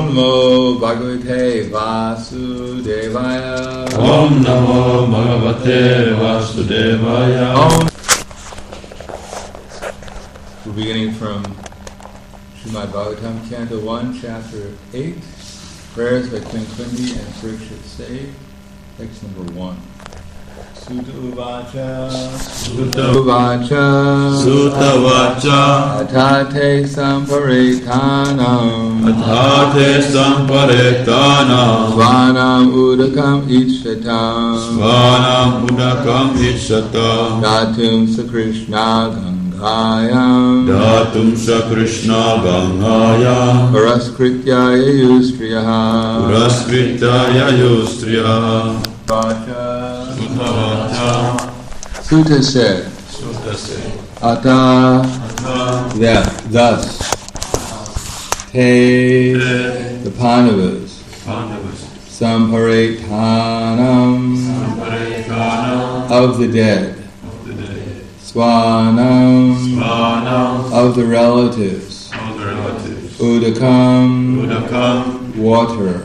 Om Namo Bhagavate Vasudevaya. Om Namo Bhagavate Vasudevaya. We're beginning from Srimad Bhagavatam, Canto 1, Chapter 8, Prayers by Queen Kundi and Parikshit Say, text number 1. Sutta Uvacha, Sutta Uvacha, Sutta Vacha, Atate Samparetanam, Atate Samparetanam, Svanam Udakam Ichhatam, Svanam Udakam Ichhatam, Datum Sakrishna Gangayam, Datum Sakrishna Gangayam, Paraskrityaya Yustriyaha, Puraskritaya Yustriyaha. Vacha. Sutta Sutta said, Ata, thus, te, the Pandavas, Samparetanam, of the dead, Swanam, of the relatives, Udakam, water,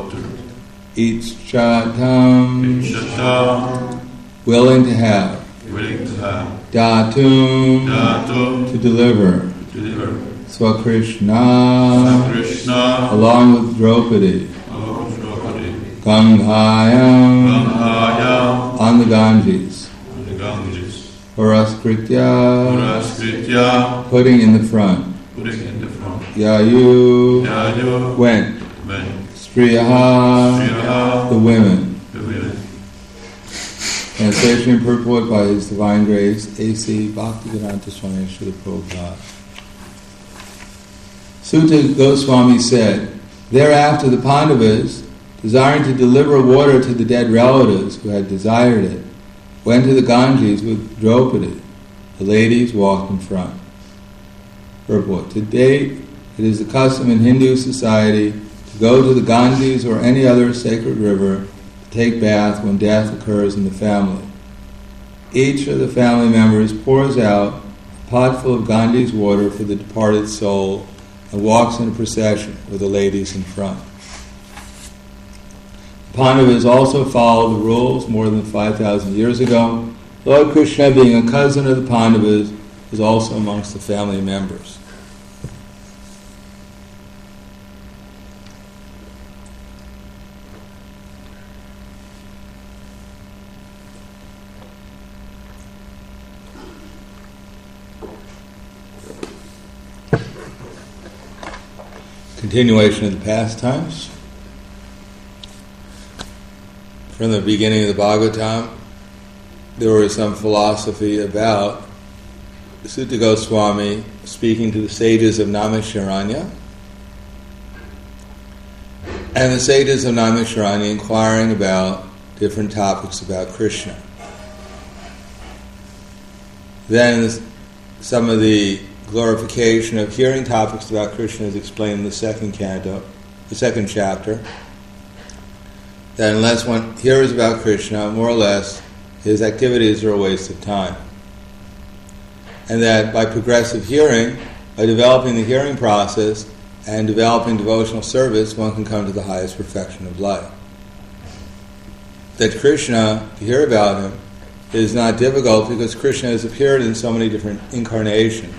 Ichchatam, willing to have, Datum, to deliver, Swakrishna, along with Draupadi, Gangayam, on the Ganges, Paraskritya, putting in the front, Yayu, went, Striyaha, the women. Translation and purport by His Divine Grace, A.C. Bhaktivedanta Swami Srila Prabhupada. Sutta Goswami said, thereafter the Pandavas, desiring to deliver water to the dead relatives who had desired it, went to the Ganges with Draupadi. The ladies walked in front. Purport. To date, it is the custom in Hindu society to go to the Ganges or any other sacred river to take bath when death occurs in the family. Each of the family members pours out a pot full of Ganges water for the departed soul and walks in a procession with the ladies in front. The Pandavas also followed the rules more than 5,000 years ago. Lord Krishna, being a cousin of the Pandavas, was also amongst the family members. Continuation of the pastimes. From the beginning of the Bhagavatam, there was some philosophy about Sutta Goswami speaking to the sages of Naimisharanya, and the sages of Naimisharanya inquiring about different topics about Krishna. Then some of the glorification of hearing topics about Krishna is explained in the second canto, the second chapter. That unless one hears about Krishna, more or less, his activities are a waste of time. And that by progressive hearing, by developing the hearing process and developing devotional service, one can come to the highest perfection of life. That Krishna, to hear about him, is not difficult because Krishna has appeared in so many different incarnations.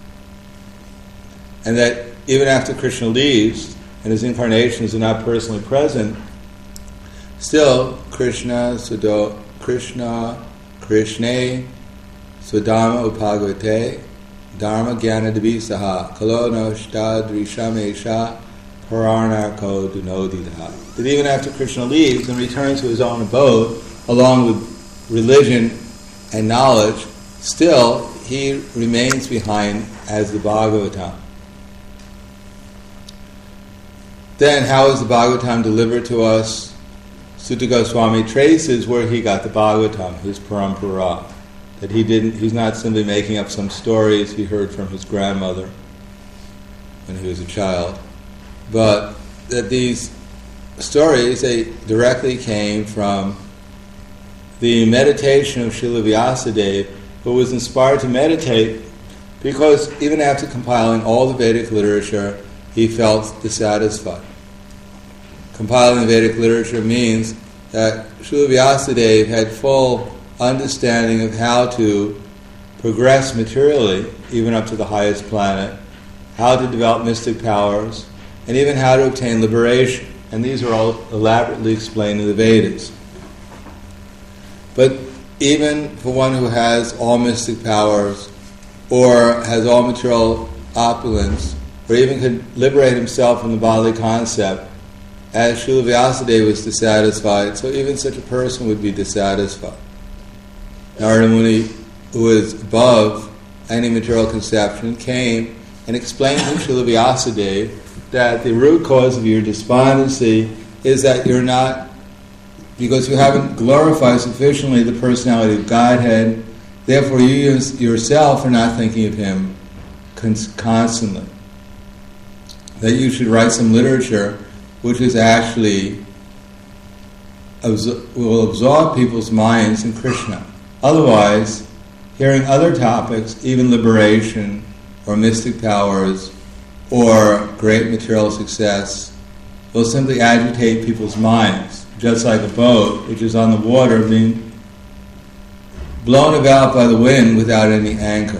And that even after Krishna leaves, and his incarnations are not personally present, still Krishna, Krishna, Swadharma Upagavate, Dharma Jnana Divisaha, Kalono Shtadrishamesha, Paranarko Dunodidaha. That even after Krishna leaves and returns to his own abode, along with religion and knowledge, still he remains behind as the Bhagavatam. Then how is the Bhagavatam delivered to us? Sutta Goswami traces where he got the Bhagavatam, his parampara. That he's not simply making up some stories he heard from his grandmother when he was a child, but that these stories, they directly came from the meditation of Srila Vyasadeva, who was inspired to meditate because even after compiling all the Vedic literature, he felt dissatisfied. compiling the Vedic literature means that Srila Vyasadeva had full understanding of how to progress materially, even up to the highest planet, how to develop mystic powers, and even how to obtain liberation. And these are all elaborately explained in the Vedas. But even for one who has all mystic powers, or has all material opulence, or even could liberate himself from the bodily concept, as Srila Vyasadeva was dissatisfied, so even such a person would be dissatisfied. Narada Muni, who is above any material conception, came and explained to Srila Vyasadeva that the root cause of your despondency is that you're not, because you haven't glorified sufficiently the personality of Godhead, therefore you yourself are not thinking of Him constantly. That you should write some literature which is actually will absorb people's minds in Krishna. Otherwise, hearing other topics, even liberation or mystic powers or great material success, will simply agitate people's minds, just like a boat which is on the water being blown about by the wind without any anchor.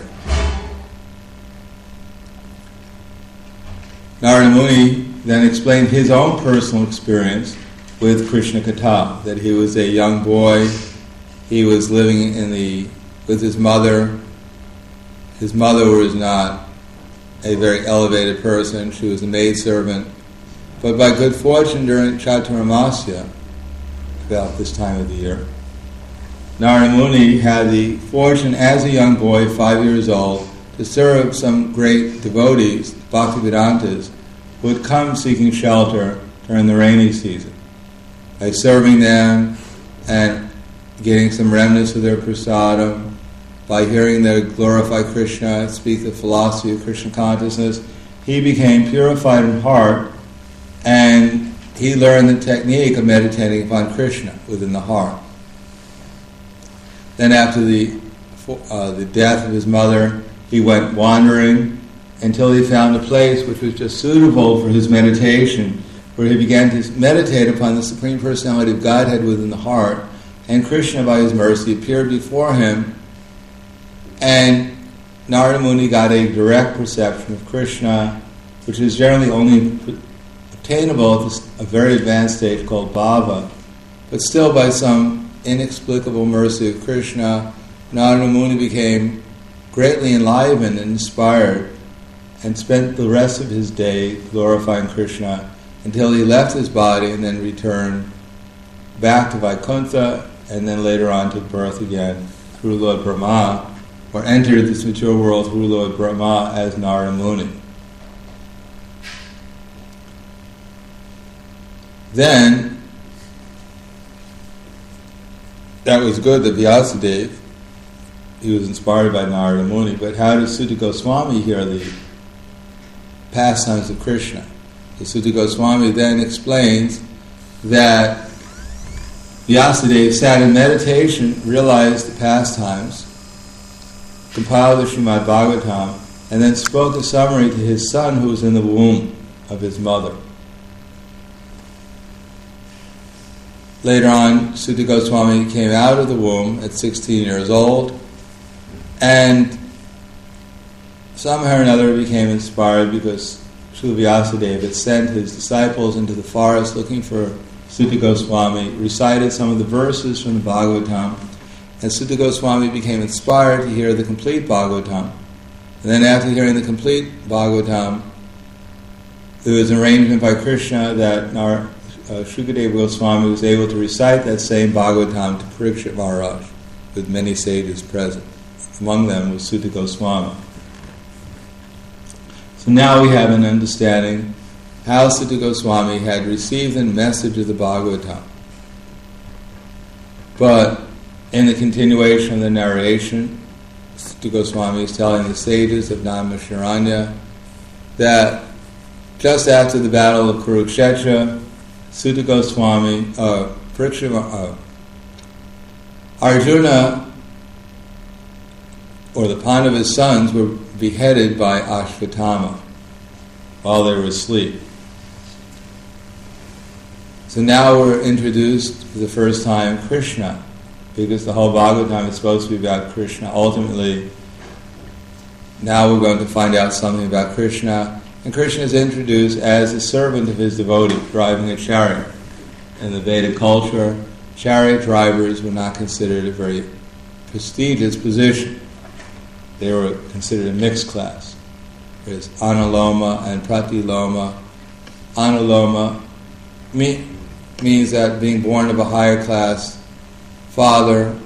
Narada Muni then explained his own personal experience with Krishna Katha, that he was a young boy, he was living with his mother. His mother was not a very elevated person, she was a maidservant, but by good fortune during Chaturmasya, about this time of the year, Narada Muni had the fortune as a young boy, 5 years old, to serve some great devotees, Bhaktivedantas, who would come seeking shelter during the rainy season. By serving them and getting some remnants of their prasadam, by hearing them glorify Krishna, speak the philosophy of Krishna consciousness, he became purified in heart, and he learned the technique of meditating upon Krishna within the heart. Then after the death of his mother, he went wandering until he found a place which was just suitable for his meditation, where he began to meditate upon the Supreme Personality of Godhead within the heart, and Krishna, by his mercy, appeared before him, and Narada Muni got a direct perception of Krishna, which is generally only obtainable at a very advanced stage called bhava, but still by some inexplicable mercy of Krishna, Narada Muni became greatly enlivened and inspired, and spent the rest of his day glorifying Krishna until he left his body and then returned back to Vaikuntha, and then later on to birth again through Lord Brahma, or entered this material world through Lord Brahma as Narada Muni. Then, that was good that Vyasadeva, he was inspired by Narada Muni, but how does Sutta Goswami hear the pastimes of Krishna? The Sutta Goswami then explains that Vyasadeva sat in meditation, realized the pastimes, compiled the Srimad Bhagavatam, and then spoke a summary to his son who was in the womb of his mother. Later on, Sutta Goswami came out of the womb at 16 years old, and somehow or another became inspired because Srila Vyasadeva had sent his disciples into the forest looking for Sutta Goswami, recited some of the verses from the Bhagavatam, and Sutta Goswami became inspired to hear the complete Bhagavatam. And then after hearing the complete Bhagavatam, there was an arrangement by Krishna that Shukadeva Goswami was able to recite that same Bhagavatam to Parikshit Maharaj, with many sages present. Among them was Sutta Goswami. So now we have an understanding how Sutta Goswami had received the message of the Bhagavatam. But in the continuation of the narration, Sutta Goswami is telling the sages of Naimisharanya that just after the battle of Kurukshetra, Sutta Goswami, Arjuna, or the Pandava's sons, were beheaded by Ashvatthama while they were asleep. So now we're introduced for the first time Krishna, because the whole Bhagavatam is supposed to be about Krishna. Ultimately, now we're going to find out something about Krishna, and Krishna is introduced as a servant of his devotee, driving a chariot. In the Vedic culture, chariot drivers were not considered a very prestigious position. They were considered a mixed class. There's Anuloma and Pratiloma. Anuloma means that being born of a higher class father,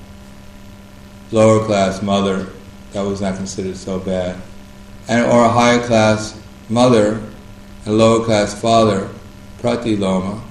lower class mother, that was not considered so bad. Or a higher class mother and lower class father, Pratiloma,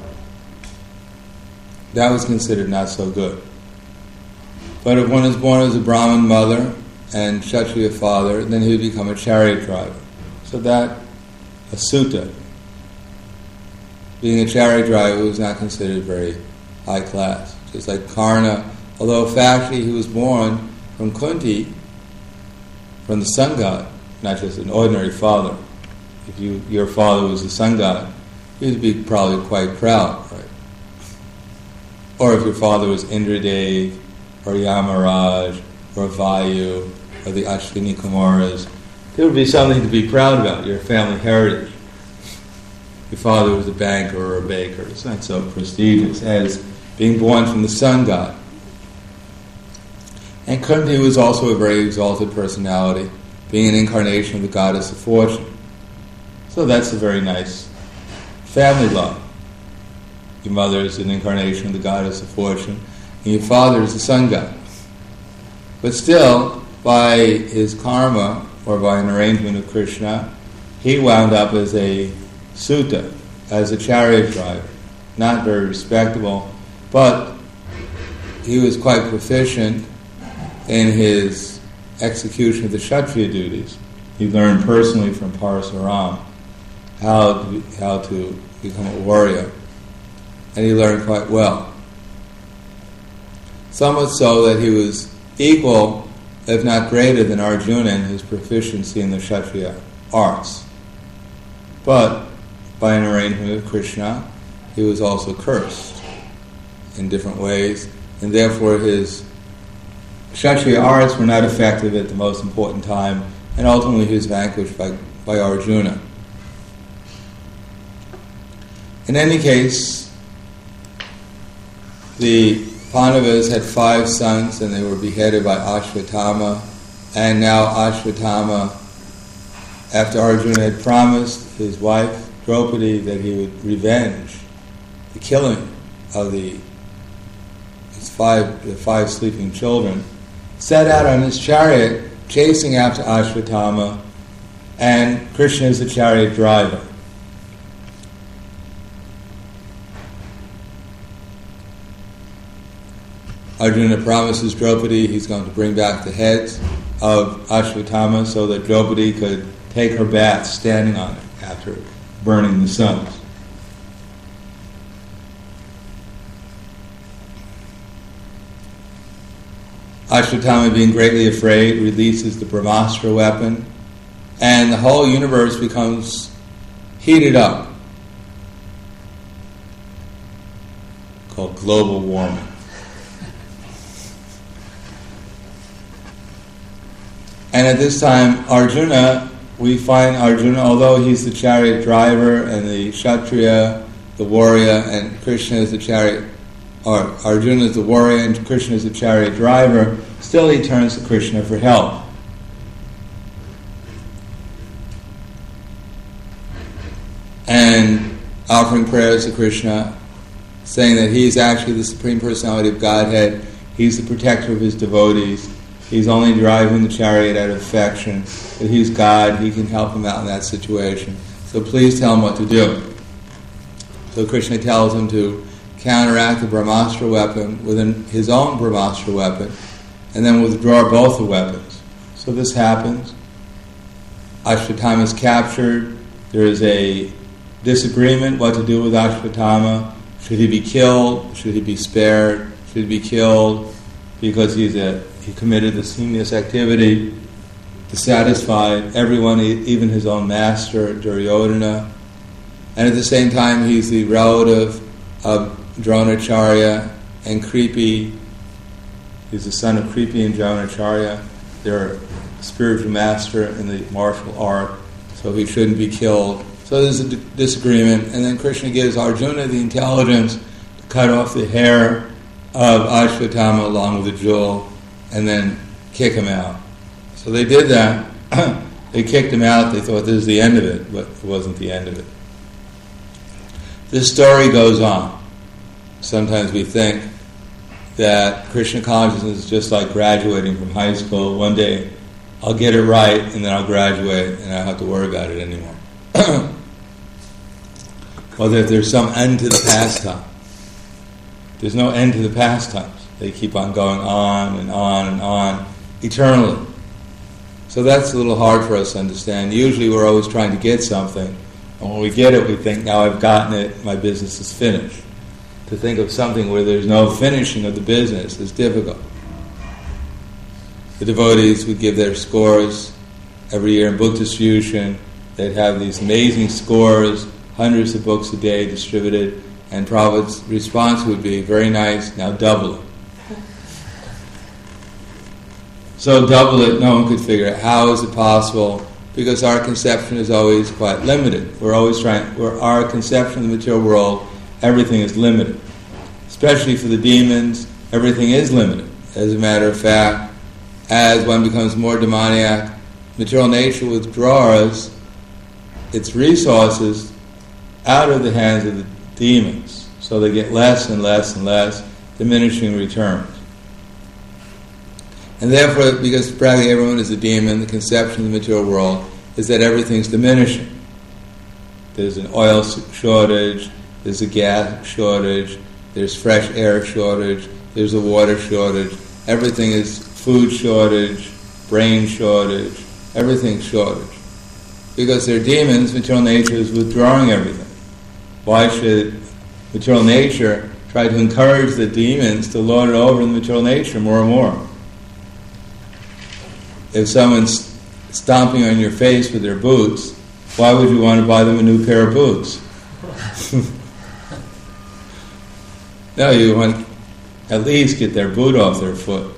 that was considered not so good. But if one is born as a Brahmin mother and Kshatriya father, then he would become a chariot driver. So that, a Sutta, being a chariot driver was not considered very high class. Just like Karna, although factually he was born from Kunti, from the sun god, not just an ordinary father. If your father was the sun god, you would be probably quite proud, right? Or if your father was Indradev, or Yamaraj, or Vayu, or the Ashwini Kumaras, there would be something to be proud about, your family heritage. Your father was a banker or a baker. It's not so prestigious as being born from the sun god. And Kunti was also a very exalted personality, being an incarnation of the goddess of fortune. So that's a very nice family love. Your mother is an incarnation of the goddess of fortune, and your father is the sun god. But still, by his karma, or by an arrangement of Krishna, he wound up as a Sutta, as a chariot driver. Not very respectable, but he was quite proficient in his execution of the Kshatriya duties. He learned personally from Parasuram how to become a warrior, and he learned quite well. So much so that he was equal, if not greater than Arjuna in his proficiency in the Kshatriya arts. But by an arrangement of Krishna, he was also cursed in different ways, and therefore his Kshatriya arts were not effective at the most important time, and ultimately he was vanquished by Arjuna. In any case, the Pandavas had 5 sons, and they were beheaded by Ashwatthama, and now Ashwatthama, after Arjuna had promised his wife Draupadi that he would revenge the killing of the 5 sleeping children, set out on his chariot chasing after Ashwatthama, and Krishna is the chariot driver. Arjuna promises Draupadi he's going to bring back the heads of Ashwatthama so that Draupadi could take her bath standing on it after burning the sons. Ashwatthama, being greatly afraid, releases the Brahmastra weapon, and the whole universe becomes heated up, called global warming. And at this time, we find Arjuna, although he's the chariot driver and the Kshatriya, the warrior, and Krishna is the chariot, or Arjuna is the warrior and Krishna is the chariot driver, still he turns to Krishna for help. And offering prayers to Krishna, saying that he's actually the Supreme Personality of Godhead, he's the protector of his devotees, he's only driving the chariot out of affection, that he's God, he can help him out in that situation. So please tell him what to do. So Krishna tells him to counteract the Brahmastra weapon with his own Brahmastra weapon, and then withdraw both the weapons. So this happens. Ashwatthama is captured. There is a disagreement what to do with Ashwatthama. Should he be killed? Should he be spared? Should he be killed because he committed this heinous activity to satisfy everyone, even his own master, Duryodhana. And at the same time, he's the relative of Dronacharya and Kripi. He's the son of Kripi and Dronacharya. They're a spiritual master in the martial art, so he shouldn't be killed. So there's a disagreement, and then Krishna gives Arjuna the intelligence to cut off the hair of Ashwatthama along with the jewel, and then kick him out. So they did that. They kicked him out. They thought this is the end of it, but it wasn't the end of it. This story goes on. Sometimes we think that Krishna consciousness is just like graduating from high school. One day I'll get it right, and then I'll graduate, and I don't have to worry about it anymore. Or that there's some end to the pastime. There's no end to the pastimes. They keep on going on and on and on, eternally. So that's a little hard for us to understand. Usually we're always trying to get something, and when we get it, we think, now I've gotten it, my business is finished. To think of something where there's no finishing of the business is difficult. The devotees would give their scores every year in book distribution. They'd have these amazing scores, hundreds of books a day distributed, and Prabhupada's response would be, very nice, now double it. So double it, no one could figure out how is it possible, because our conception is always quite limited. We're always our conception of the material world, everything is limited. Especially for the demons, everything is limited. As a matter of fact, as one becomes more demoniac, material nature withdraws its resources out of the hands of the demons. So they get less and less and less, diminishing returns. And therefore, because practically everyone is a demon, the conception of the material world is that everything's diminishing. There's an oil shortage, there's a gas shortage, there's fresh air shortage, there's a water shortage, everything is food shortage, brain shortage, everything's shortage. Because they're demons, material nature is withdrawing everything. Why should material nature try to encourage the demons to lord it over in the material nature more and more? If someone's stomping on your face with their boots, why would you want to buy them a new pair of boots? No, you want at least get their boot off their foot.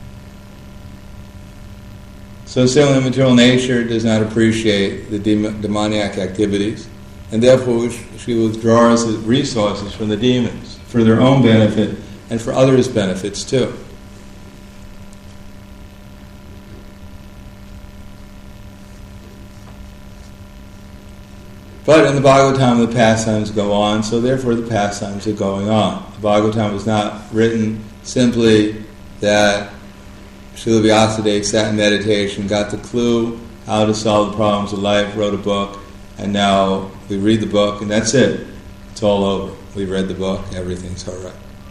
So similarly, material nature does not appreciate the demoniac activities, and therefore she withdraws the resources from the demons for their own benefit and for others' benefits too. But in the Bhagavatam, the pastimes go on, so therefore the pastimes are going on. The Bhagavatam was not written simply that Srila Vyasadeva sat in meditation, got the clue how to solve the problems of life, wrote a book, and now we read the book, and that's it. It's all over. We read the book, everything's all right.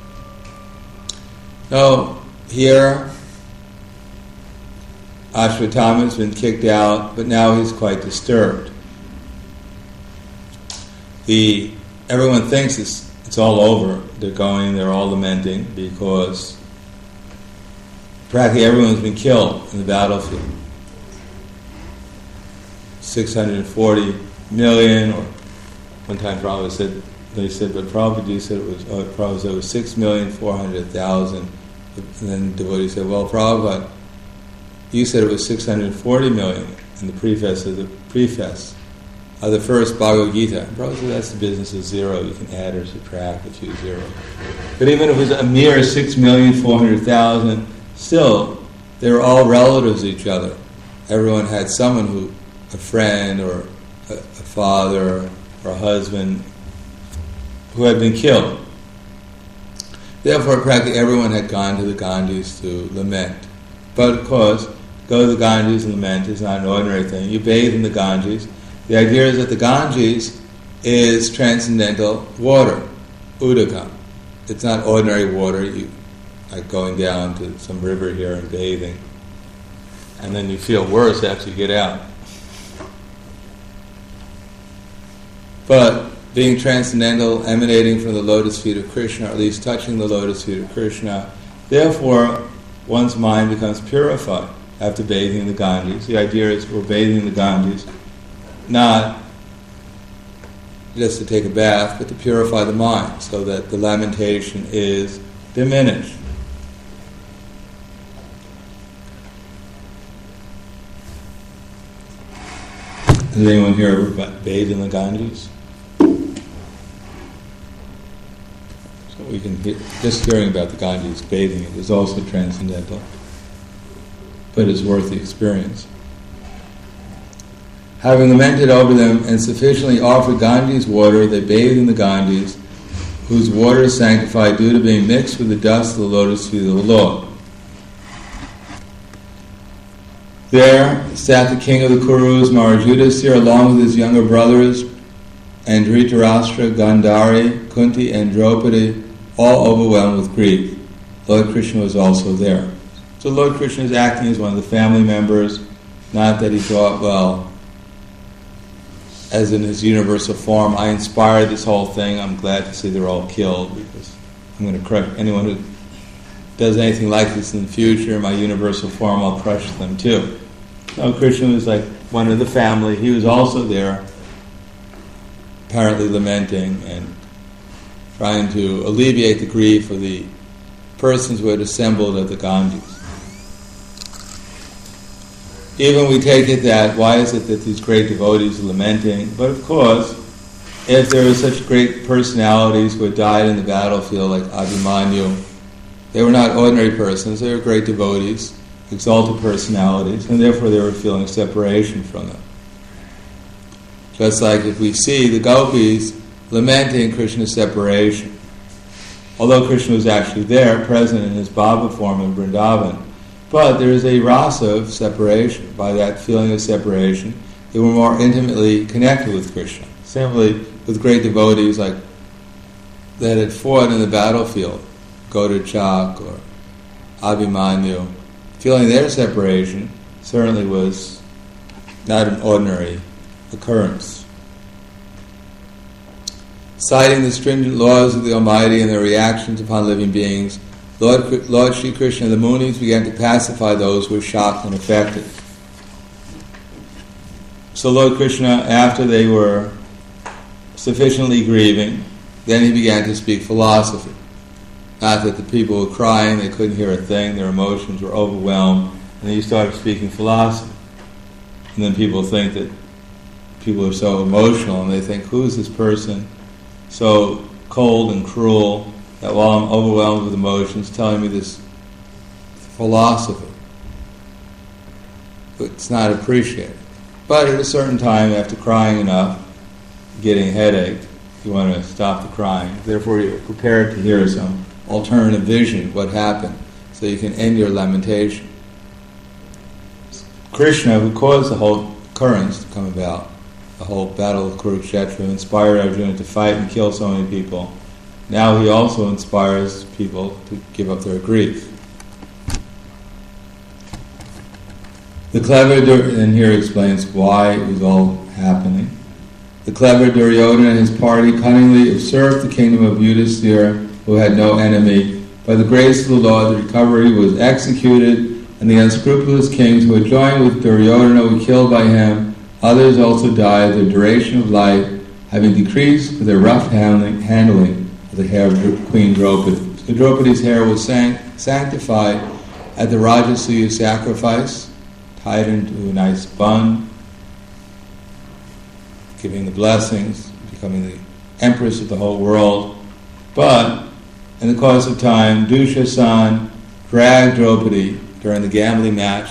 So, here, Ashwatthama has been kicked out, but now he's quite disturbed. Everyone thinks it's all over. They're all lamenting because practically everyone's been killed in the battlefield. 640 million, or one time Prabhupada said, but Prabhupada said it was 6,400,000. And then the devotee said, well, Prabhupada, you said it was 640 million in the preface of the first Bhagavad Gita. And Prabhupada said, that's the business of zero. You can add or subtract a few zeros. But even if it was a mere 6,400,000, still, they were all relatives of each other. Everyone had someone a friend or a father or a husband who had been killed. Therefore, practically everyone had gone to the Ganges to lament. But of course, go to the Ganges and lament is not an ordinary thing. You bathe in the Ganges. The idea is that the Ganges is transcendental water, udaka. It's not ordinary water, like going down to some river here and bathing, and then you feel worse after you get out. But being transcendental, emanating from the lotus feet of Krishna, or at least touching the lotus feet of Krishna, therefore one's mind becomes purified after bathing in the Ganges. The idea is we're bathing in the Ganges, not just to take a bath, but to purify the mind so that the lamentation is diminished. Has anyone here ever bathed in the Ganges? So we can just hearing about the Ganges, bathing it is also transcendental, but it's worth the experience. Having lamented over them and sufficiently offered Ganges water, they bathed in the Ganges, whose water is sanctified due to being mixed with the dust of the lotus feet of the Lord. There sat the king of the Kurus, Maharaj Yudhisthira, along with his younger brothers, and Dhritarashtra, Gandhari, Kunti, and Draupadi, all overwhelmed with grief. Lord Krishna was also there. So Lord Krishna is acting as one of the family members, not that he thought, well, as in his universal form, I inspired this whole thing, I'm glad to see they're all killed, because I'm going to crush anyone who does anything like this in the future, in my universal form, I'll crush them too. No, Krishna was like one of the family. He was also there, apparently lamenting and trying to alleviate the grief of the persons who had assembled at the Ganges. Even we take it that, why is it that these great devotees are lamenting? But of course, if there are such great personalities who had died in the battlefield, like Abhimanyu, they were not ordinary persons, they were great devotees, exalted personalities, and therefore they were feeling separation from them. Just like if we see the gopis lamenting Krishna's separation, although Krishna was actually there, present in his Bhava form in Vrindavan, but there is a rasa of separation. By that feeling of separation, they were more intimately connected with Krishna. Similarly, with great devotees like that had fought in the battlefield, Godachak or Abhimanyu, feeling their separation certainly was not an ordinary occurrence. Citing the stringent laws of the Almighty and their reactions upon living beings, Lord Shri Krishna and the Munis began to pacify those who were shocked and affected. So Lord Krishna, after they were sufficiently grieving, then he began to speak philosophy. Not that the people were crying, they couldn't hear a thing, their emotions were overwhelmed, and then he started speaking philosophy. And then people think that people are so emotional, and they think, who is this person so cold and cruel that while I'm overwhelmed with emotions, telling me this philosophy? It's not appreciated. But at a certain time, after crying enough, getting a headache, you want to stop the crying. Therefore, you're prepared to hear some alternative vision of what happened, so you can end your lamentation. Krishna, who caused the whole occurrence to come about, the whole battle of Kurukshetra, inspired Arjuna to fight and kill so many people, now he also inspires people to give up their grief. The clever, and here explains why it was all happening. The clever Duryodhana and his party cunningly usurped the kingdom of Yudhisthira, who had no enemy. By the grace of the Lord, the recovery was executed, and the unscrupulous kings who had joined with Duryodhana were killed by him. Others also died, their duration of life having decreased for their rough handling of the hair of Queen Draupadi. So Draupadi's hair was sanctified at the Rajasuya sacrifice, tied into a nice bun, giving the blessings, becoming the empress of the whole world. But in the course of time, Dushasan dragged Draupadi during the gambling match,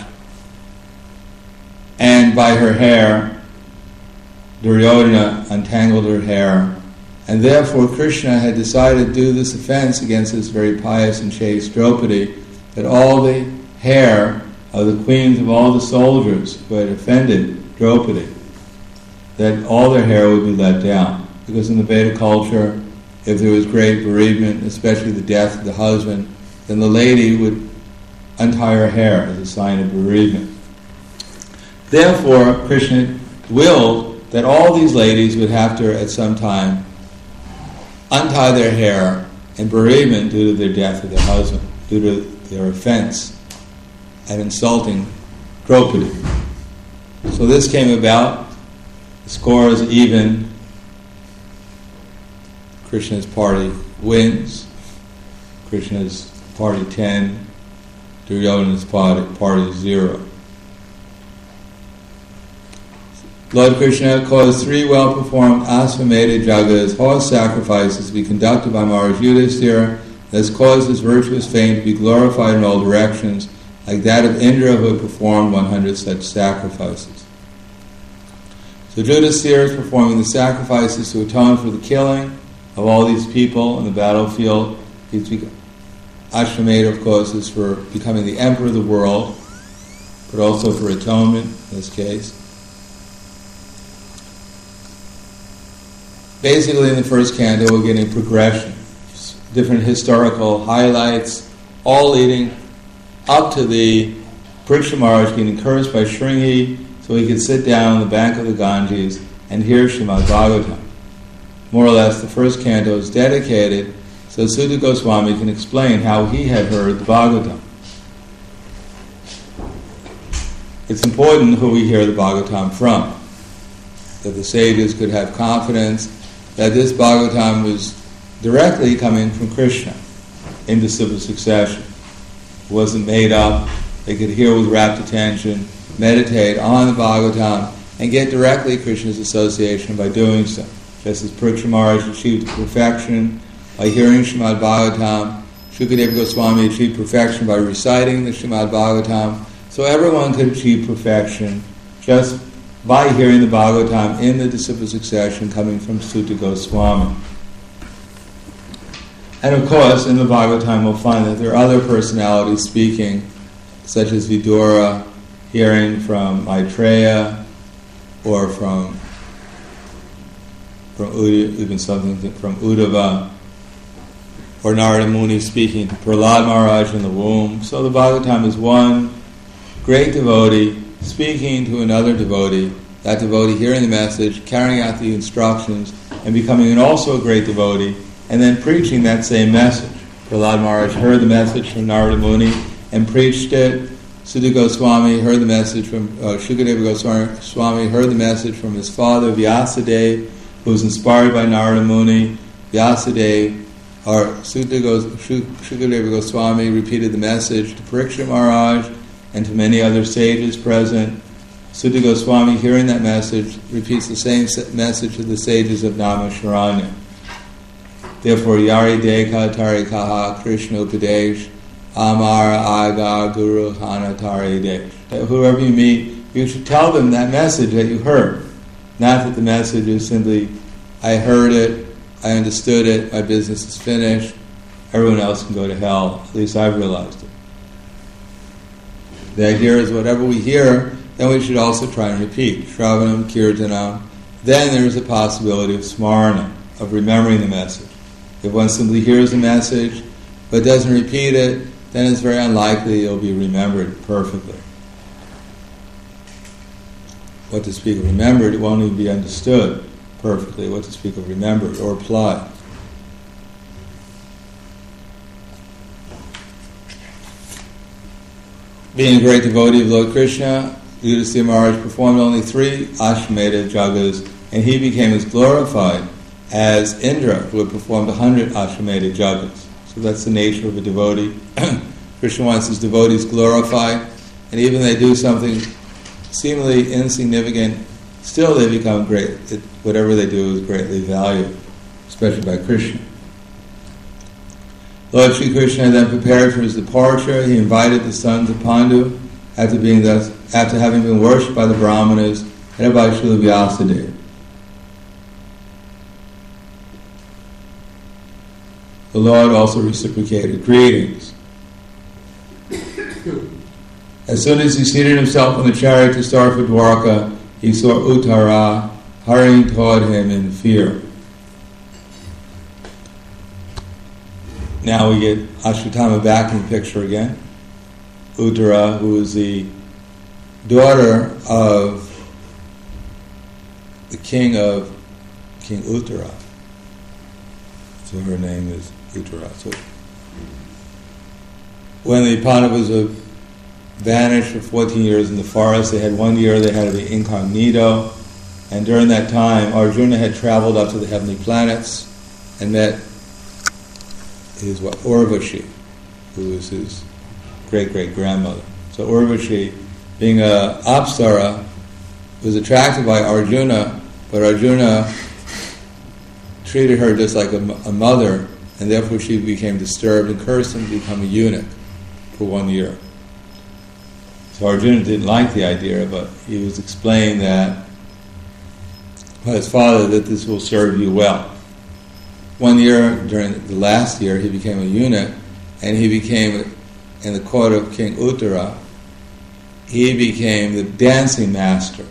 and by her hair, Duryodhana untangled her hair, and therefore Krishna had decided to do this offense against this very pious and chaste Draupadi, that all the hair of the queens of all the soldiers who had offended Draupadi, that all their hair would be let down. Because in the Veda culture, if there was great bereavement, especially the death of the husband, then the lady would untie her hair as a sign of bereavement. Therefore, Krishna willed that all these ladies would have to, at some time, untie their hair in bereavement due to their death of their husband, due to their offense and insulting Draupadi. So this came about. The score is even. Krishna's party wins. Krishna's party 10, Duryodhana's party 0. Lord Krishna caused 3 well-performed Ashvamedha Jagas, horse sacrifices, to be conducted by Maharaj Yudhisthira, has caused his virtuous fame to be glorified in all directions, like that of Indra, who had performed 100 such sacrifices. So Yudhisthira is performing the sacrifices to atone for the killing of all these people in the battlefield. Ashvamedha, of course, is for becoming the emperor of the world, but also for atonement in this case. Basically, in the first canto, we're getting progression, different historical highlights, all leading up to the Parikshit Maharaj getting cursed by Shringi so he could sit down on the bank of the Ganges and hear Srimad Bhagavatam. More or less, the first canto is dedicated so Sutta Goswami can explain how he had heard the Bhagavatam. It's important who we hear the Bhagavatam from, that the sages could have confidence that this Bhagavatam was directly coming from Krishna in disciple succession. It wasn't made up. They could hear with rapt attention, meditate on the Bhagavatam, and get directly Krishna's association by doing so. Just as Parikshit Maharaj achieved perfection by hearing Srimad Bhagavatam, Shukadeva Goswami achieved perfection by reciting the Srimad Bhagavatam, so everyone could achieve perfection just by hearing the Bhagavatam in the disciple succession coming from Sutta Goswami. And of course, in the Bhagavatam we'll find that there are other personalities speaking, such as Vidura, hearing from Maitreya, or from even something from Uddhava, or Narada Muni speaking to Prahlad Maharaj in the womb. So the Bhagavatam is one great devotee speaking to another devotee, that devotee hearing the message, carrying out the instructions, and becoming also a great devotee, and then preaching that same message. Prahlad Maharaj heard the message from Narada Muni and preached it. Sutta Goswami heard the message from Shukadeva Goswami heard the message from his father Vyasadeva, who was inspired by Narada Muni. Vyasadeva, or Shukadeva Goswami, repeated the message to Parikshit Maharaj and to many other sages present. Sutta Goswami, hearing that message, repeats the same message to the sages of Namasharanya. Therefore, Yari Deka Tari Kaha Krishna Upadesh Amara Aga Guru Hana Tari Desh. That whoever you meet, you should tell them that message that you heard. Not that the message is simply, I heard it, I understood it, my business is finished, everyone else can go to hell. At least I've realized it. The idea is whatever we hear, then we should also try and repeat. Shravanam, Kirtanam. Then there is a possibility of smarana, of remembering the message. If one simply hears the message but doesn't repeat it, then it's very unlikely it will be remembered perfectly. What to speak of remembered, it won't even be understood perfectly. What to speak of remembered or applied. Being a great devotee of Lord Krishna, Yudhisthira Maharaj performed only 3 Ashvamedha Jagas, and he became as glorified as Indra, who had performed 100 Ashvamedha Jagas. So that's the nature of a devotee. Krishna wants his devotees glorified, and even they do something seemingly insignificant, still they become great. Whatever they do is greatly valued, especially by Krishna. Lord Sri Krishna then prepared for his departure. He invited the sons of Pandu, after having been worshipped by the Brahmanas, headed by Srila Vyasadeva. The Lord also reciprocated greetings. As soon as he seated himself on the chariot to start for Dwarka, he saw Uttara hurrying toward him in fear. Now we get Ashwatthama back in the picture again. Uttara, who is the daughter of the king Uttara. So her name is Uttara. So when the Pandavas vanished for 14 years in the forest, they had 1 year they had to be incognito, and during that time Arjuna had traveled up to the heavenly planets and met his Urvashi, who was his great-great-grandmother. So Urvashi, being a Apsara, was attracted by Arjuna, but Arjuna treated her just like a mother, and therefore she became disturbed and cursed him to become a eunuch for 1 year. So Arjuna didn't like the idea, but he was explaining that by his father that this will serve you well. 1 year, during the last year, he became a eunuch, and he became, in the court of King Uttara, he became the dancing master.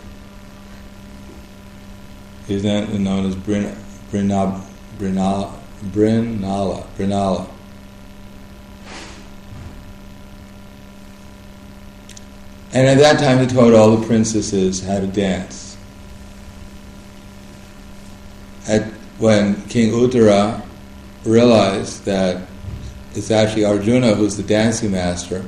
He's known as Brinala. And at that time he taught all the princesses how to dance. When King Uttara realized that it's actually Arjuna who's the dancing master,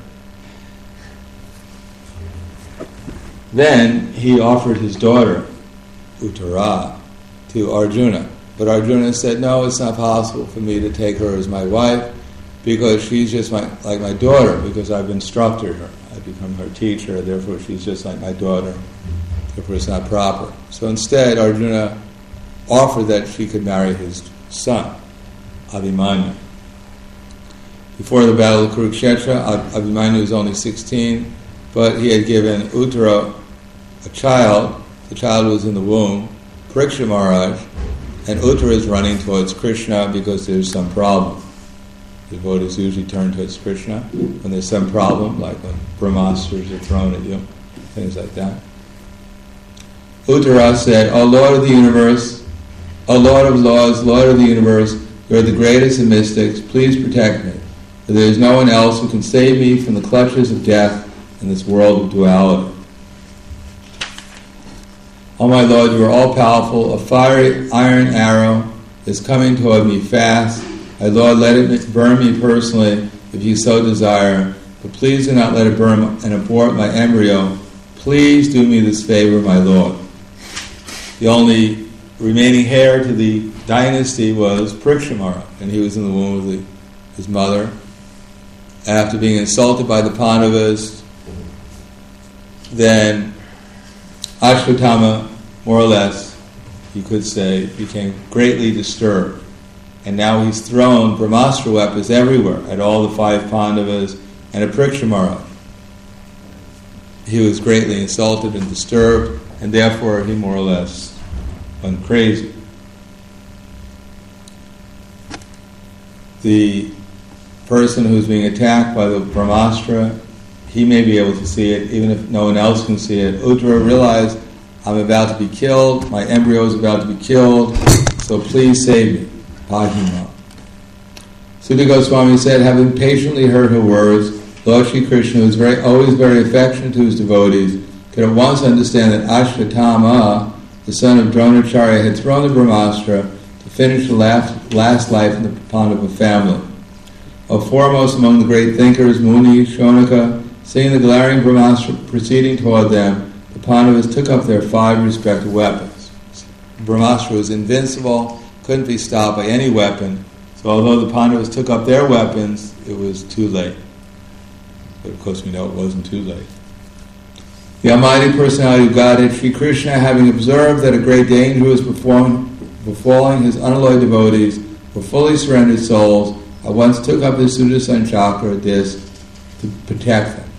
then he offered his daughter, Uttara, to Arjuna. But Arjuna said, no, it's not possible for me to take her as my wife, because she's just like my daughter, because I've instructed her. I've become her teacher, therefore she's just like my daughter. Therefore it's not proper. So instead, Arjuna offered that she could marry his son, Abhimanyu. Before the Battle of Kurukshetra, Abhimanyu was only 16, but he had given Uttara a child. The child was in the womb, Pariksha Maharaj, and Uttara is running towards Krishna because there's some problem. The devotees usually turn towards Krishna when there's some problem, like when brahmastras are thrown at you, things like that. Uttara said, O Lord of the universe, O Lord of laws, Lord of the universe, you are the greatest of mystics, please protect me, for there is no one else who can save me from the clutches of death in this world of duality. O my Lord, you are all-powerful, a fiery iron arrow is coming toward me fast. My Lord, let it burn me personally if you so desire, but please do not let it burn and abort my embryo. Please do me this favor, my Lord. The only remaining heir to the dynasty was Pariksha Maharaj, and he was in the womb of his mother. After being insulted by the Pandavas, then Ashwatthama, more or less, you could say, became greatly disturbed. And now he's thrown Brahmastra weapons everywhere, at all the 5 Pandavas and at Pariksha Maharaj. He was greatly insulted and disturbed, and therefore he more or less went crazy. The person who's being attacked by the Brahmastra, he may be able to see it, even if no one else can see it. Uttara realized, I'm about to be killed, my embryo is about to be killed, so please save me. Pahima. Sutta Goswami said, having patiently heard her words, Lord Shri Krishna, who is always very affectionate to his devotees, could at once understand that Ashwatthama, the son of Dronacharya, had thrown the Brahmastra to finish the last life in the Pandava family. Foremost among the great thinkers, Muni, Shonaka, seeing the glaring Brahmastra proceeding toward them, the Pandavas took up their 5 respective weapons. Brahmastra was invincible, couldn't be stopped by any weapon, so although the Pandavas took up their weapons, it was too late. But of course we know it wasn't too late. The Almighty Personality of Godhead, Sri Krishna, having observed that a great danger was befalling his unalloyed devotees, were fully surrendered souls, at once took up his Sudarshan Chakra, disc, to protect them.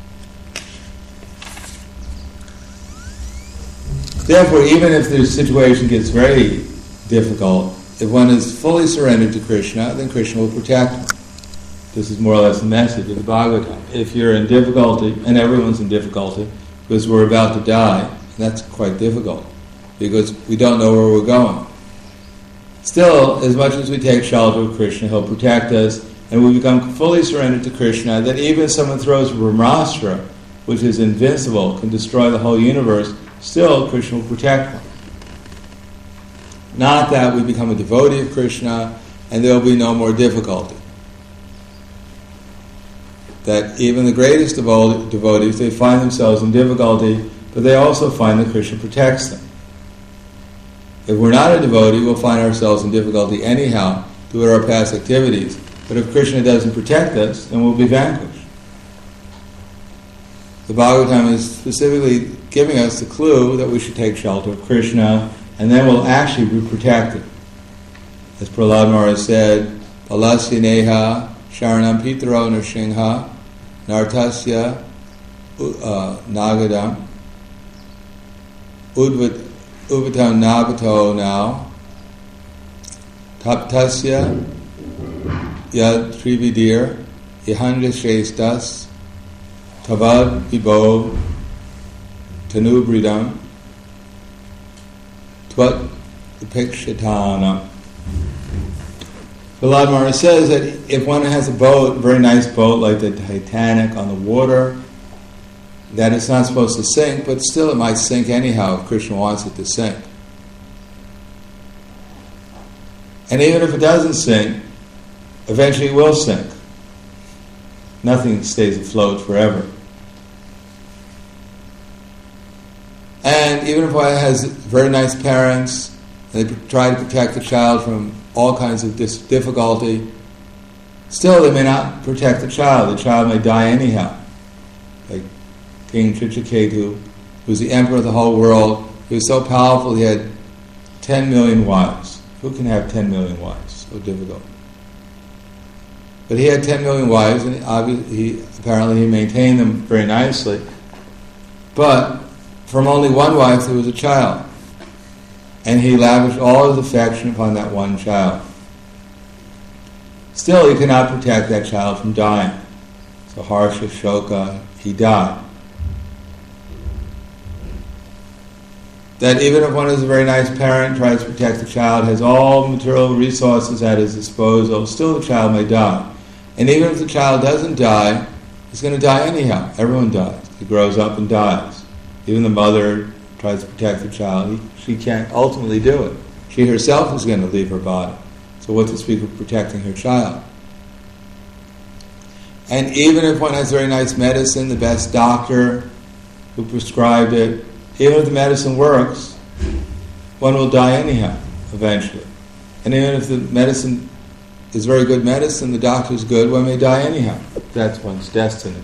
Therefore, even if the situation gets very difficult, if one is fully surrendered to Krishna, then Krishna will protect him. This is more or less the message of the Bhagavatam. If you're in difficulty, and everyone's in difficulty, because we're about to die, that's quite difficult, because we don't know where we're going. Still, as much as we take shelter of Krishna, he'll protect us, and we become fully surrendered to Krishna, then even if someone throws a Brahmastra, which is invincible, can destroy the whole universe, still Krishna will protect one. Not that we become a devotee of Krishna and there will be no more difficulty. That even the greatest devotees, they find themselves in difficulty, but they also find that Krishna protects them. If we're not a devotee, we'll find ourselves in difficulty anyhow due to our past activities. But if Krishna doesn't protect us, then we'll be vanquished. The Bhagavatam is specifically giving us the clue that we should take shelter of Krishna, and then we'll actually be protected. As Prahlad Maharaj said, Balasya neha sharanam pitaro nrsimha nartasya nagadam udvatam navato now taptasya yad trividir ihanja shrestas tavad vibo tanubridam tvat upekshatana. Prahlad Maharaj says that if one has a boat, a very nice boat like the Titanic on the water, that it's not supposed to sink, but still it might sink anyhow if Krishna wants it to sink. And even if it doesn't sink, eventually it will sink. Nothing stays afloat forever. And even if one has very nice parents, and they try to protect the child from all kinds of difficulty, still they may not protect the child. The child may die anyhow. Like King Chitraketu, who was the emperor of the whole world, he was so powerful he had 10 million wives. Who can have 10 million wives? So difficult. But he had 10 million wives, and apparently he maintained them very nicely. But from only one wife there was a child. And he lavished all his affection upon that one child. Still, he could not protect that child from dying. So Harsha Shoka, he died. That even if one is a very nice parent, tries to protect the child, has all material resources at his disposal, still the child may die. And even if the child doesn't die, he's going to die anyhow. Everyone dies. He grows up and dies. Even the mother tries to protect the child. She can't ultimately do it. She herself is going to leave her body. So what to speak of protecting her child? And even if one has very nice medicine, the best doctor who prescribed it, even if the medicine works, one will die anyhow, eventually. And even if the medicine is very good medicine, the doctor is good, one may die anyhow. That's one's destiny.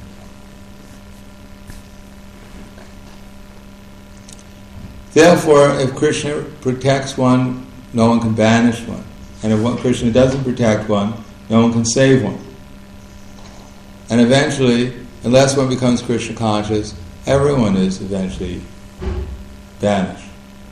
Therefore, if Krishna protects one, no one can banish one. And if Krishna doesn't protect one, no one can save one. And eventually, unless one becomes Krishna conscious, everyone is eventually banished.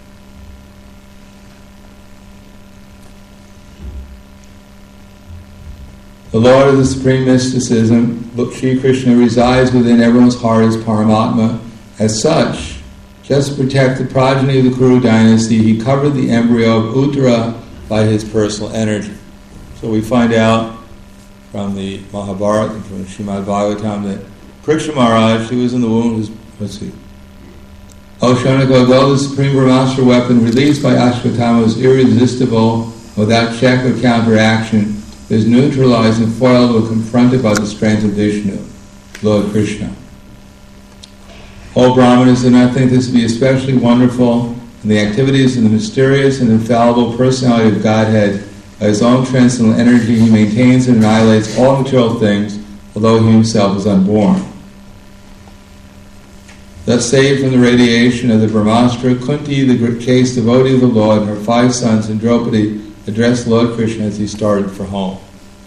The Lord of the Supreme Mysticism, Sri Krishna, resides within everyone's heart as Paramatma. As such, just to protect the progeny of the Kuru dynasty, he covered the embryo of Uttara by his personal energy. So we find out from the Mahabharata and from the Srimad Bhagavatam that Parikshit Maharaj, he was in the womb of his, O Shaunika, although the supreme Brahmastra weapon released by Ashwatthama was irresistible without check or counteraction, is neutralized and foiled or confronted by the strength of Vishnu, Lord Krishna. All Brahmanas do not think this to be especially wonderful, and the activities of the mysterious and infallible personality of Godhead, by his own transcendental energy, he maintains and annihilates all material things, although he himself is unborn. Thus saved from the radiation of the Brahmastra, Kunti, the chaste devotee of the Lord, and her 5 sons, and Draupadi, addressed Lord Krishna as he started for home.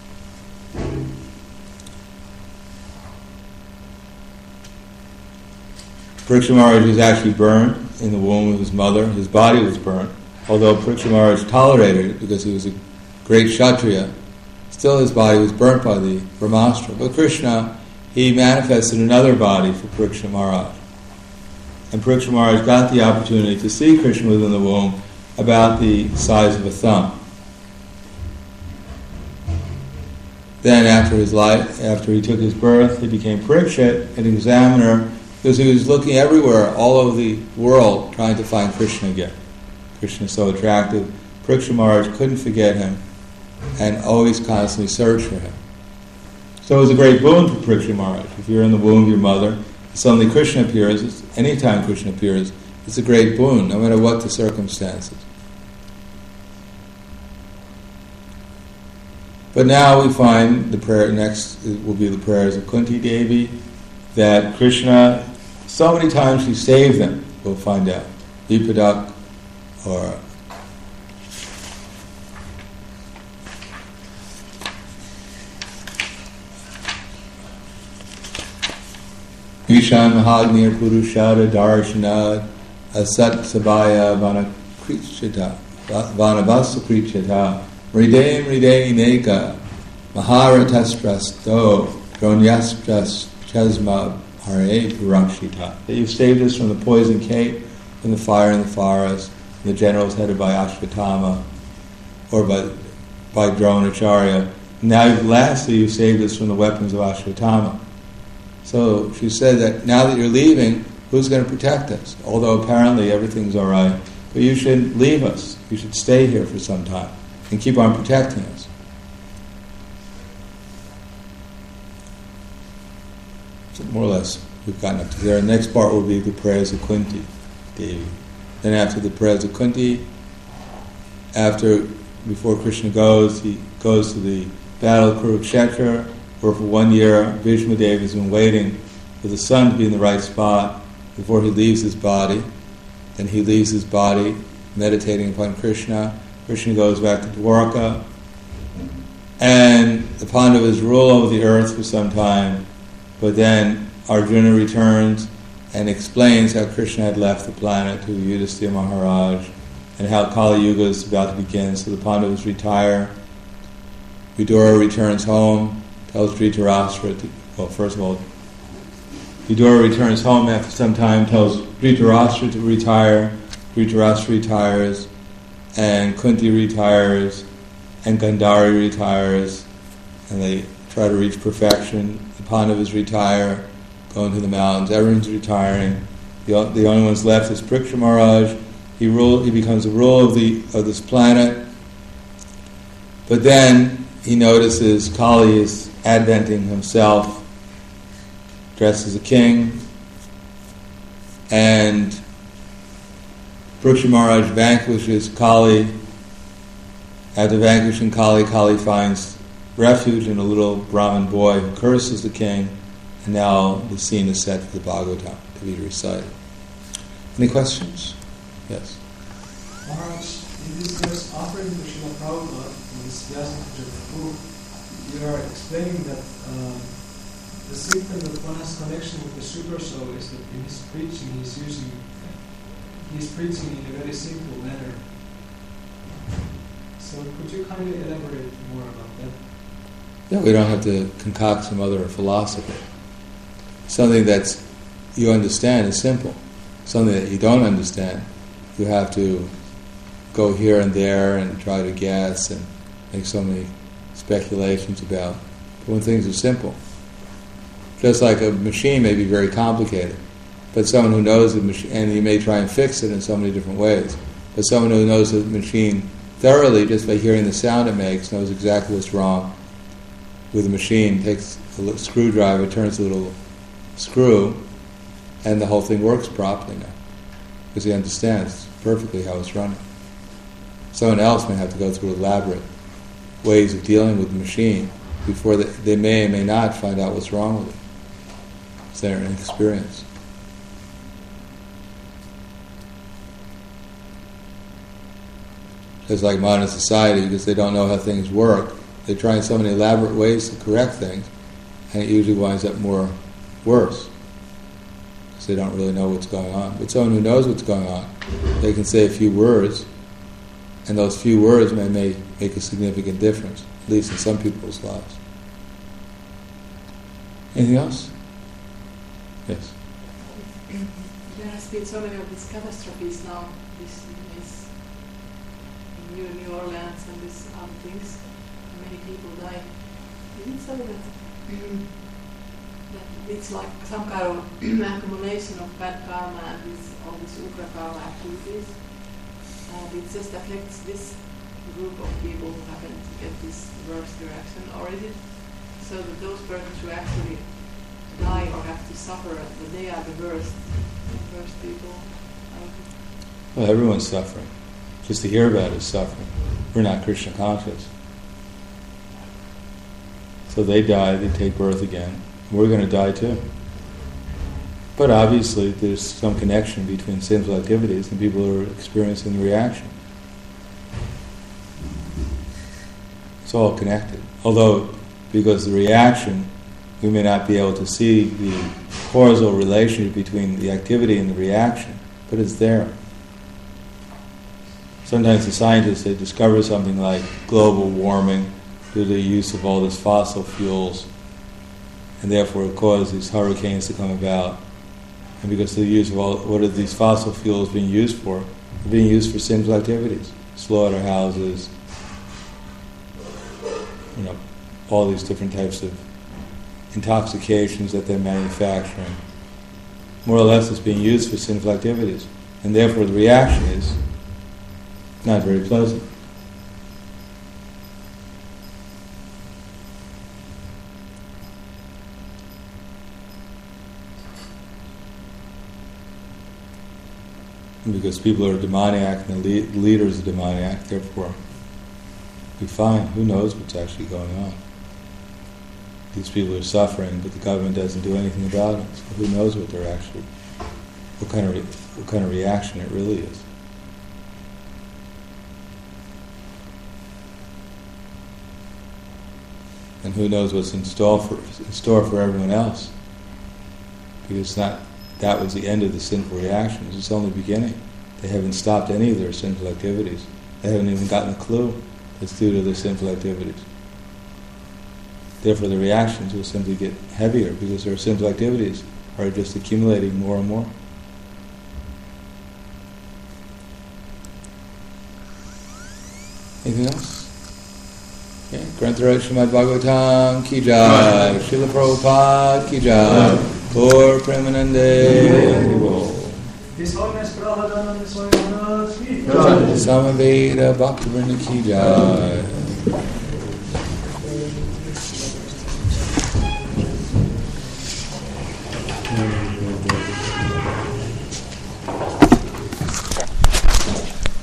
Parikshit Maharaj was actually burned in the womb of his mother. His body was burnt. Although Parikshit Maharaj tolerated it because he was a great Kshatriya, still his body was burnt by the Brahmastra. But Krishna, he manifested another body for Parikshit Maharaj. And Parikshit Maharaj got the opportunity to see Krishna within the womb about the size of a thumb. Then after he took his birth, he became Parikshit, an examiner, because he was looking everywhere, all over the world, trying to find Krishna again. Krishna is so attractive. Parikshit Maharaj couldn't forget him and always constantly searched for him. So it was a great boon for Parikshit Maharaj. If you're in the womb of your mother, suddenly Krishna appears, anytime Krishna appears, it's a great boon, no matter what the circumstances. But now we find the prayer next will be the prayers of Kunti Devi, that Krishna, so many times he saved them, we'll find out. Vipadak or Ishan Mahagnir Purushada Darshanad Asat Sabaya Vanakrichita Vanavasakrichita Mride Mride Neka Maharatasprasto Dronyastras Chasma Hare Purakshita. That you've saved us from the poison cake, from the fire in the forest, from the generals headed by Ashvatthama or by Dronacharya. Now lastly you've saved us from the weapons of Ashvatthama. So she said that now that you're leaving, who's going to protect us? Although apparently everything's all right, but you should leave us. You should stay here for some time and keep on protecting us. So more or less, we've gotten up to there. The next part will be the prayers of Kunti Devi. Then after the prayers of Kunti, before Krishna goes, he goes to the battle of Kurukshetra, where for 1 year Bhishma Dev has been waiting for the sun to be in the right spot before he leaves his body. Then he leaves his body meditating upon Krishna. Krishna goes back to Dwarka, and the Pandavas rule over the earth for some time, but then Arjuna returns and explains how Krishna had left the planet to Yudhisthira Maharaj and how Kali Yuga is about to begin. So the Pandavas retire. Vidura returns home, tells Dhritarashtra first of all, Vidura returns home after some time, tells Dhritarashtra to retire. Dhritarashtra retires, and Kunti retires, and Gandhari retires, and they try to reach perfection. The Pandavas retire, go into the mountains, everyone's retiring. The only ones left is Pariksha Maharaj. He becomes the ruler of this planet, but then he notices Kali is adventing himself, dressed as a king, and Pariksha Maharaj vanquishes Kali. After vanquishing Kali, Kali finds refuge in a little Brahmin boy who curses the king, and now the scene is set for the Bhagavatam to be recited. Any questions? Yes. Maharaj, in this verse, offering to Srila Prabhupada, in this Vyasa book, you are explaining that the symptom of one has connection with the Super Soul is that in his preaching he's preaching in a very simple manner. So could you kindly elaborate more about that? Yeah, we don't have to concoct some other philosophy. Something that you understand is simple. Something that you don't understand, you have to go here and there and try to guess and make so many speculations about. But when things are simple, just like a machine may be very complicated, but someone who knows the machine, and you may try and fix it in so many different ways, but someone who knows the machine thoroughly, just by hearing the sound it makes, knows exactly what's wrong with the machine, takes a little screwdriver, turns a little screw, and the whole thing works properly now, because he understands perfectly how it's running. Someone else may have to go through elaborate ways of dealing with the machine before they may or may not find out what's wrong with it. It's their inexperience. Just like modern society, because they don't know how things work, they try so many elaborate ways to correct things, and it usually winds up worse, because they don't really know what's going on. But someone who knows what's going on, they can say a few words, and those few words may make a significant difference, at least in some people's lives. Anything else? Yes. There has been so many of these catastrophes now, this in New Orleans and these other things. Many people die. Is it so that it's like some kind of accumulation of bad karma and all these ukra karma activities, and it just affects this group of people who happen to get this worst reaction, or is it so that those persons who actually die or have to suffer, that they are the worst people? Well, everyone's suffering. Just to hear about it is suffering. We're not Krishna conscious. So they die, they take birth again. We're going to die too. But obviously there's some connection between sinful activities and people who are experiencing the reaction. It's all connected. Although, because the reaction, we may not be able to see the causal relationship between the activity and the reaction, but it's there. Sometimes the scientists, they discover something like global warming due to the use of all these fossil fuels, and therefore it causes these hurricanes to come about. And because of the use of what are these fossil fuels being used for? They're being used for sinful activities, slaughterhouses, all these different types of intoxications that they're manufacturing. More or less it's being used for sinful activities. And therefore the reaction is not very pleasant. And because people are demoniac and the leaders are demoniac, therefore we find who knows what's actually going on. These people are suffering, but the government doesn't do anything about it. So who knows what they're actually, what kind of reaction it really is. And who knows what's in store for everyone else? Because that was the end of the sinful reactions. It's only beginning. They haven't stopped any of their sinful activities. They haven't even gotten a clue that's due to their sinful activities. Therefore, the reactions will simply get heavier because their sinful activities are just accumulating more and more. Anything else? Okay. Granthara Srimad Bhagavatam Ki Jai, Srila Prabhupada Ki Jai, Gaur Premanande. His Holiness Prahadananda Swami Maharaj Ki Jai. Samaveda Bhaktivinoda Ki Jai.